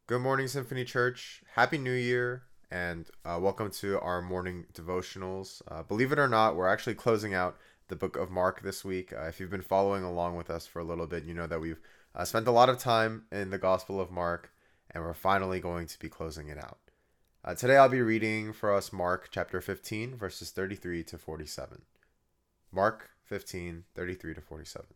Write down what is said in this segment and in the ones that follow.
Good morning, Symphony Church. Happy New Year, and welcome to our morning devotionals. Believe it or not, we're actually closing out the book of Mark this week. If you've been following along with us for a little bit, you know that we've spent a lot of time in the Gospel of Mark, and we're finally going to be closing it out. Today I'll be reading for us Mark chapter 15, verses 33 to 47. Mark 15, 33 to 47.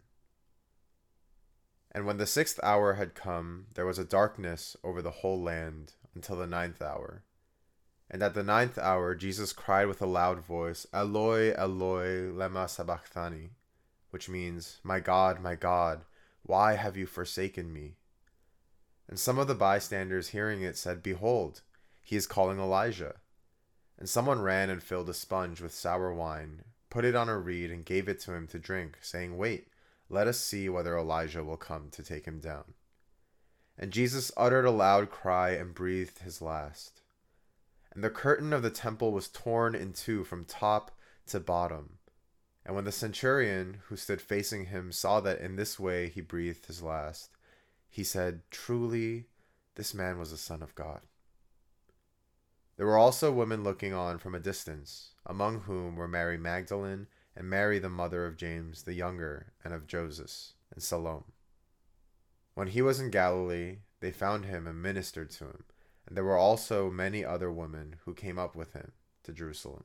And when the 6th hour had come, there was a darkness over the whole land until the 9th hour. And at the 9th hour, Jesus cried with a loud voice, Eloi, Eloi, lema sabachthani, which means, my God, why have you forsaken me? And some of the bystanders hearing it said, Behold, he is calling Elijah. And someone ran and filled a sponge with sour wine, put it on a reed, and gave it to him to drink, saying, Wait, let us see whether Elijah will come to take him down. And Jesus uttered a loud cry and breathed his last. And the curtain of the temple was torn in two from top to bottom. And when the centurion who stood facing him saw that in this way he breathed his last, he said, Truly, this man was the Son of God. There were also women looking on from a distance, among whom were Mary Magdalene, and Mary the mother of James the younger, and of Joseph, and Salome. When he was in Galilee, they found him and ministered to him, and there were also many other women who came up with him to Jerusalem.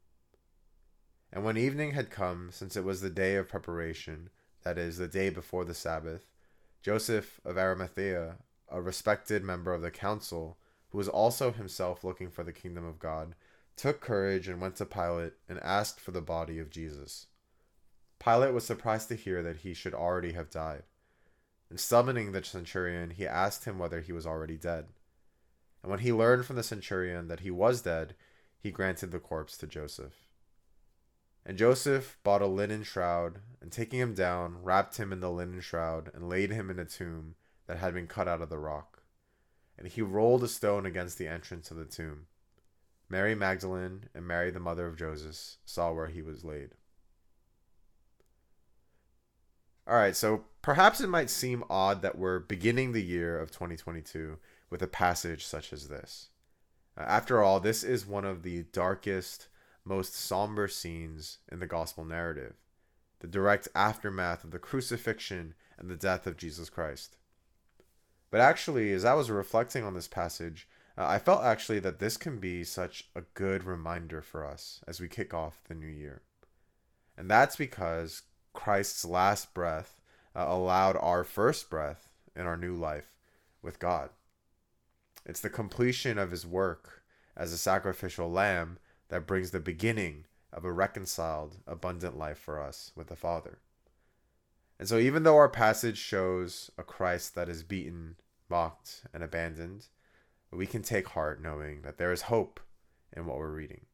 And when evening had come, since it was the day of preparation, that is, the day before the Sabbath, Joseph of Arimathea, a respected member of the council, who was also himself looking for the kingdom of God, took courage and went to Pilate and asked for the body of Jesus. Pilate was surprised to hear that he should already have died. And summoning the centurion, he asked him whether he was already dead. And when he learned from the centurion that he was dead, he granted the corpse to Joseph. And Joseph bought a linen shroud, and taking him down, wrapped him in the linen shroud, and laid him in a tomb that had been cut out of the rock. And he rolled a stone against the entrance of the tomb. Mary Magdalene and Mary the mother of Joseph saw where he was laid. Alright, so perhaps it might seem odd that we're beginning the year of 2022 with a passage such as this. After all, this is one of the darkest, most somber scenes in the gospel narrative, the direct aftermath of the crucifixion and the death of Jesus Christ. But actually, as I was reflecting on this passage, I felt actually that this can be such a good reminder for us as we kick off the new year. And that's because Christ's last breath allowed our first breath in our new life with God. It's the completion of his work as a sacrificial lamb that brings the beginning of a reconciled, abundant life for us with the Father. And so even though our passage shows a Christ that is beaten, mocked, and abandoned, we can take heart knowing that there is hope in what we're reading.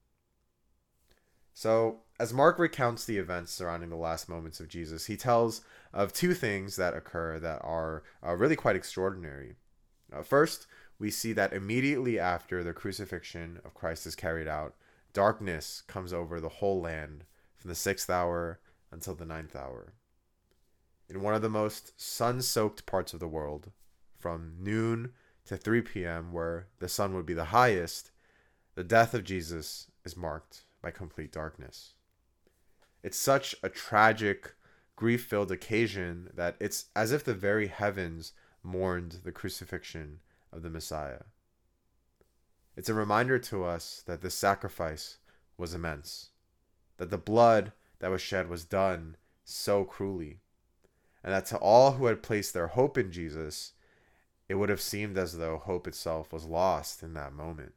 So, as Mark recounts the events surrounding the last moments of Jesus, he tells of two things that occur that are really quite extraordinary. First, we see that immediately after the crucifixion of Christ is carried out, darkness comes over the whole land from the 6th hour until the 9th hour. In one of the most sun-soaked parts of the world, from noon to 3 p.m., where the sun would be the highest, the death of Jesus is marked by complete darkness. It's such a tragic, grief-filled occasion that it's as if the very heavens mourned the crucifixion of the Messiah. It's a reminder to us that the sacrifice was immense, that the blood that was shed was done so cruelly, and that to all who had placed their hope in Jesus, it would have seemed as though hope itself was lost in that moment.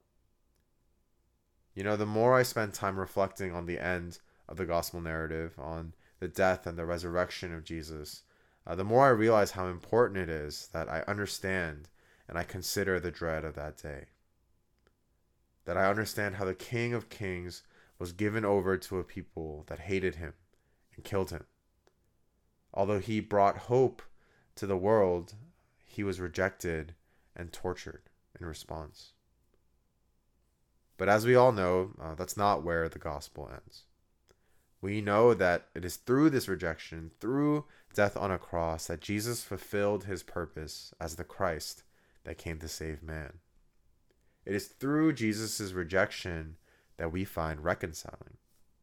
You know, the more I spend time reflecting on the end of the gospel narrative, on the death and the resurrection of Jesus, the more I realize how important it is that I understand and I consider the dread of that day. That I understand how the King of Kings was given over to a people that hated him and killed him. Although he brought hope to the world, he was rejected and tortured in response. But as we all know, that's not where the gospel ends. We know that it is through this rejection, through death on a cross, that Jesus fulfilled his purpose as the Christ, that came to save man. It is through Jesus' rejection that we find reconciling.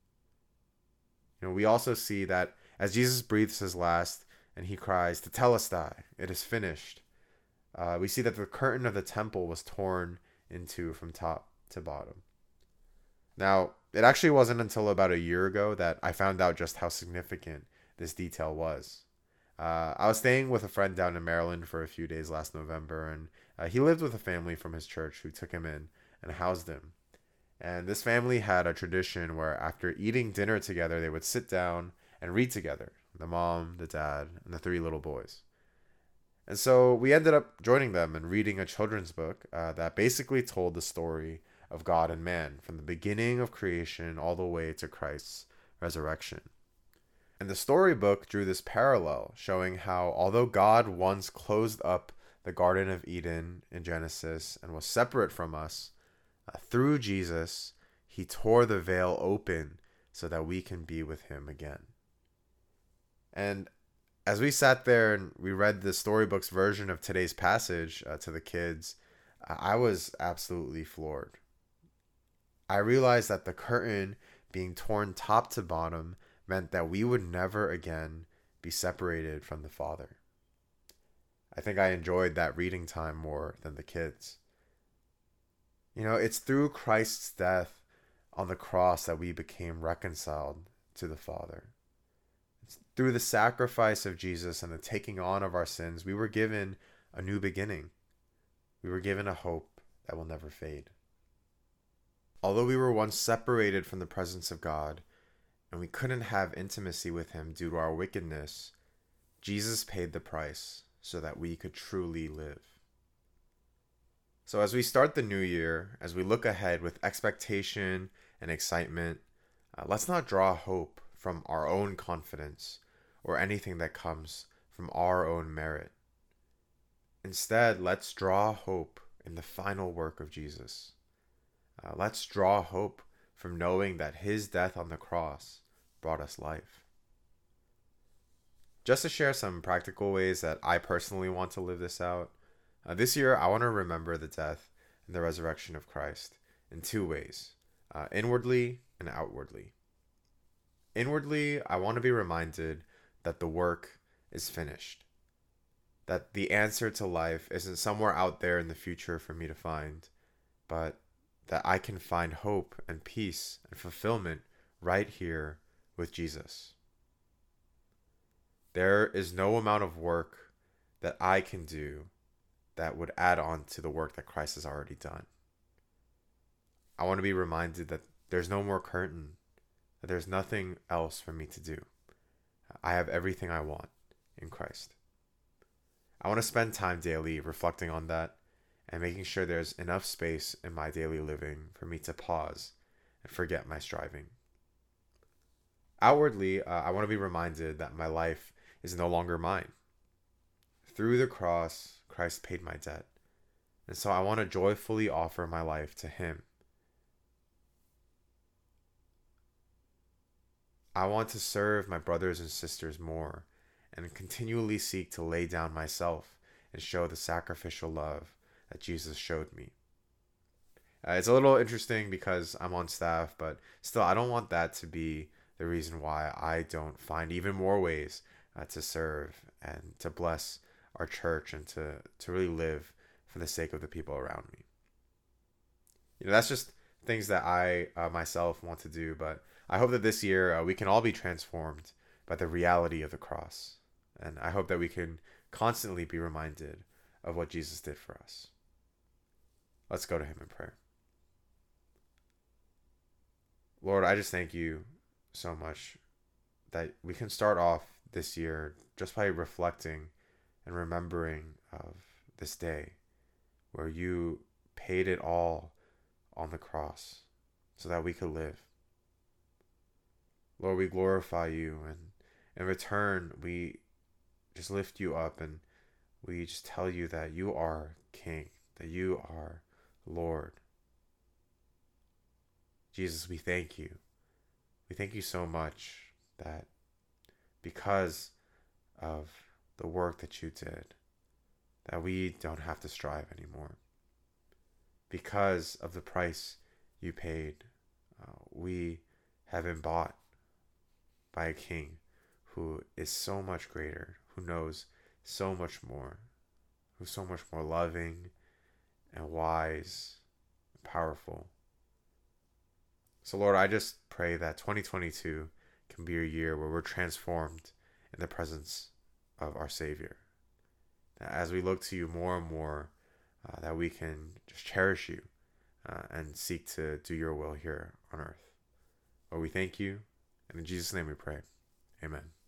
We also see that as Jesus breathes his last and he cries, "Tetelestai," it is finished. We see that the curtain of the temple was torn into from top to bottom. Now, it actually wasn't until about a year ago that I found out just how significant this detail was. I was staying with a friend down in Maryland for a few days last November, and he lived with a family from his church who took him in and housed him. And this family had a tradition where after eating dinner together, they would sit down and read together, the mom, the dad, and the three little boys. And so we ended up joining them and reading a children's book that basically told the story of God and man from the beginning of creation all the way to Christ's resurrection. And the storybook drew this parallel, showing how although God once closed up the Garden of Eden in Genesis and was separate from us, through Jesus, he tore the veil open so that we can be with him again. And as we sat there and we read the storybook's version of today's passage to the kids, I was absolutely floored. I realized that the curtain being torn top to bottom meant that we would never again be separated from the Father. I think I enjoyed that reading time more than the kids. It's through Christ's death on the cross that we became reconciled to the Father. It's through the sacrifice of Jesus and the taking on of our sins, we were given a new beginning. We were given a hope that will never fade. Although we were once separated from the presence of God and we couldn't have intimacy with him due to our wickedness, Jesus paid the price so that we could truly live. So as we start the new year, as we look ahead with expectation and excitement, let's not draw hope from our own confidence or anything that comes from our own merit. Instead, let's draw hope in the final work of Jesus. Let's draw hope from knowing that his death on the cross brought us life. Just to share some practical ways that I personally want to live this out, this year I want to remember the death and the resurrection of Christ in two ways, inwardly and outwardly. Inwardly, I want to be reminded that the work is finished, that the answer to life isn't somewhere out there in the future for me to find, but that I can find hope and peace and fulfillment right here with Jesus. There is no amount of work that I can do that would add on to the work that Christ has already done. I want to be reminded that there's no more curtain, that there's nothing else for me to do. I have everything I want in Christ. I want to spend time daily reflecting on that and making sure there's enough space in my daily living for me to pause and forget my striving. Outwardly, I want to be reminded that my life is no longer mine. Through the cross, Christ paid my debt. And so I want to joyfully offer my life to him. I want to serve my brothers and sisters more and continually seek to lay down myself and show the sacrificial love that Jesus showed me. It's a little interesting because I'm on staff, but still, I don't want that to be the reason why I don't find even more ways to serve and to bless our church and to really live for the sake of the people around me. That's just things that I myself want to do, but I hope that this year we can all be transformed by the reality of the cross. And I hope that we can constantly be reminded of what Jesus did for us. Let's go to him in prayer. Lord, I just thank you so much that we can start off this year just by reflecting and remembering of this day where you paid it all on the cross so that we could live. Lord, we glorify you, and in return, we just lift you up and we just tell you that you are King, that you are Lord. Jesus, we thank you. We thank you so much that because of the work that you did, that we don't have to strive anymore. Because of the price you paid, we have been bought by a king who is so much greater, who knows so much more, who's so much more loving and wise and powerful. So, Lord, I just pray that 2022 can be a year where we're transformed in the presence of our Savior. That as we look to you more and more, that we can just cherish you and seek to do your will here on earth. Lord, we thank you, and in Jesus' name we pray. Amen.